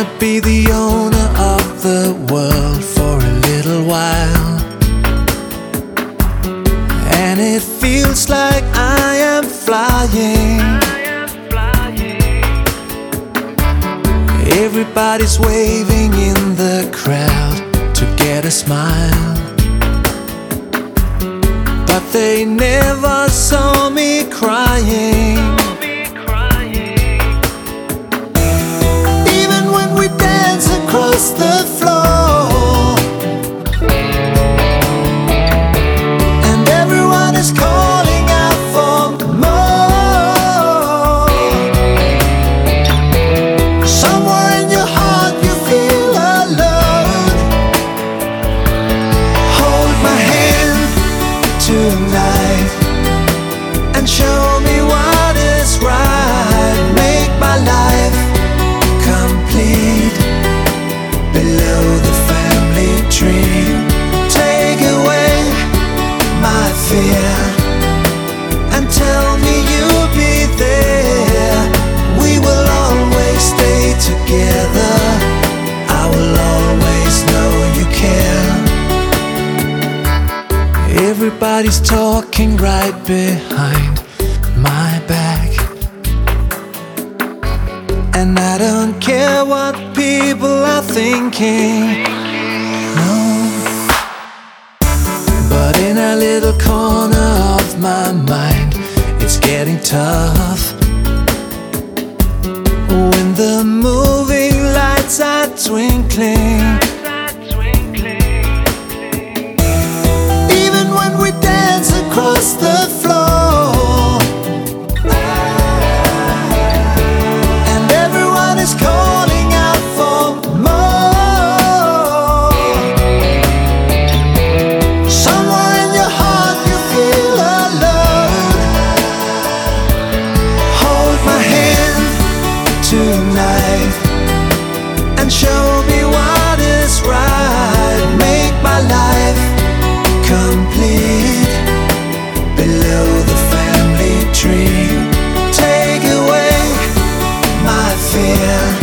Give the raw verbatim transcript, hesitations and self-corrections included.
wanna be the owner of the world for a little while, and it feels like I am flying. Everybody's waving in the crowd to get a smile, but they never saw me crying. Even when we dance across the floor, and everyone is calling out for more, somewhere in your heart you feel alone. Hold my hand tonight and show me what is right. Make my life complete below the family tree. Take away my fear and tell me you'll be there. We will always stay together. I will always know you care. Everybody's talking right behind my back, and I don't care what people are thinking, no. But in a little corner of my mind, it's getting tough. When the moving lights are twinkling, even when we dance across the floor, and everyone is calling out for more, somewhere in your heart you feel alone. Hold my hand tonight and show me what is right. Make my life complete below the family tree. Take away my fear